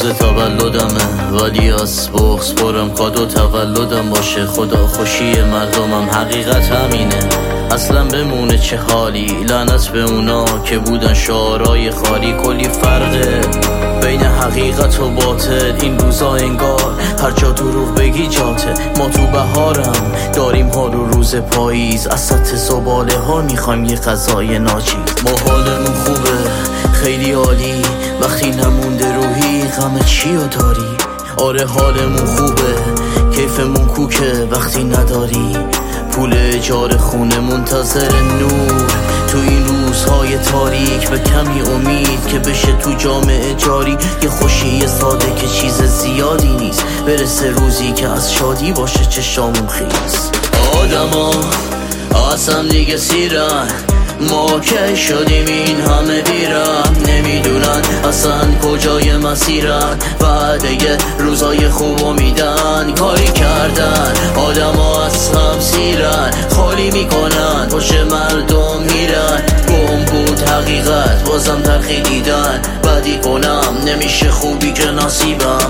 تولدمه ولی از بغض پرم کادو تولدم باشه. خدا خوشی مردمم حقیقت همینه. اصلا بمونه چه حالی، لعنت به اونا که بودن شعارای خالی. کلی فرقه بین حقیقت و باطل این روزا، انگار هر جا دروغ بگی جاته. ما تو بهارم داریم حال و روز پاییز، از سطح زباله ها میخوایم یه غذای ناچیز. ما حالمون خوبه خیلی عالی، وقتی نمونده روحی غم چیو داری؟ آره حالمون خوبه کیفمون کوکه وقتی نداری پول اجاره خونه، منتظر نور تو این روزهای تاریک. به کمی امید که بشه تو جامعه جاری یه خوشی ساده که چیز زیادی نیست. برسه روزی که از شادی باشه چشامون خیز. آدما اصلا دیگه سیرن، ما که شدیم این همه بیرم. نمیدونن اصلا کجای مسیرن، بعد روزای خوبو میدن. کاری کردن آدم ها از هم سیرن، خالی میکنن پشت مردم میرن. گم بود حقیقت بازم تلخی دیدن، بدی کنم نمیشه خوبی که نصیبم.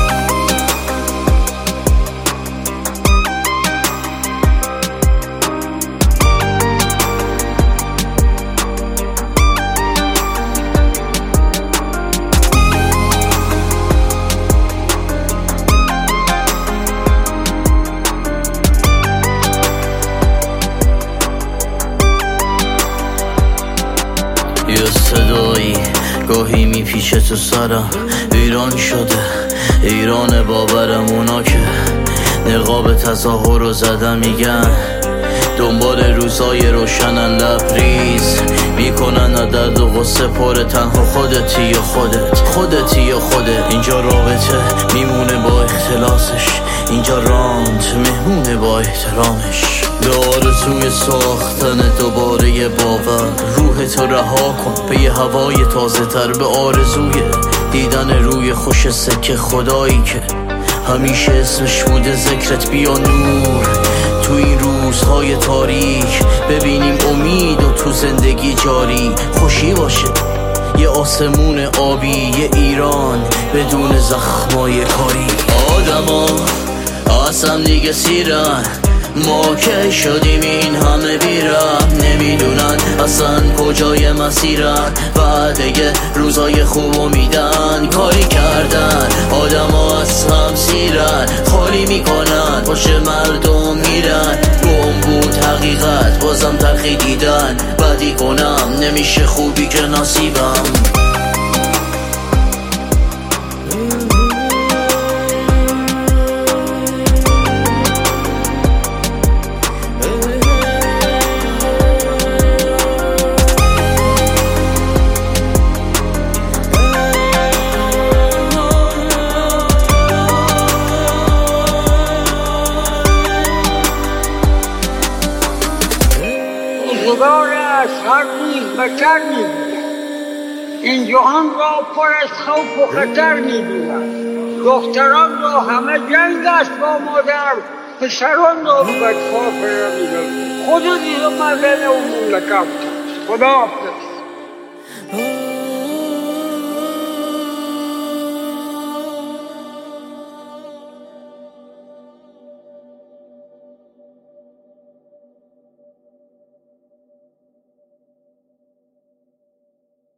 یه صدایی گاهی میپیچه تو سرم، ایران شده ایران باورم. اونا که نقاب تظاهر رو زدن میگن دنبال روزای روشنن، لبریز میکنن درد و غصه پره. تنها خودتی یا خودتی یا خودت. اینجا رابطه میمونه با اختلاسش، اینجا راند مهمونه با احترامش. به آرزوی ساختن دوباره یه باور، روحتو رها کن به یه هوای تازه تر. به آرزوی دیدن روی خوش سکه خدایی که همیشه اسمش بوده ذکرت. بیا نور تو این روزهای تاریک، ببینیم امید و تو زندگی جاری. خوشی باشه یه آسمون آبی، یه ایران بدون زخمای کاری. آدما اصلا دیگه سیرن، ما که شدیم این همه بیرم. نمیدونن اصلا کجای مسیرن، بعد روزای خوبو میدن. کاری کردن آدم ها از هم سیرن، خالی میکنن پشت مردم میرن. گم بود حقیقت بازم تلخی دیدن، بدی کنم نمیشه خوبی که نصیبم. روزگار از هر روز بتر می‌بینند. این جهان را پر از خوف و خطر می‌دونند. دختران را همه جنگ است با مادر، پسران را بدخواه می‌دونند. خدا دیگه مردن و مملکت. خدا حافظ.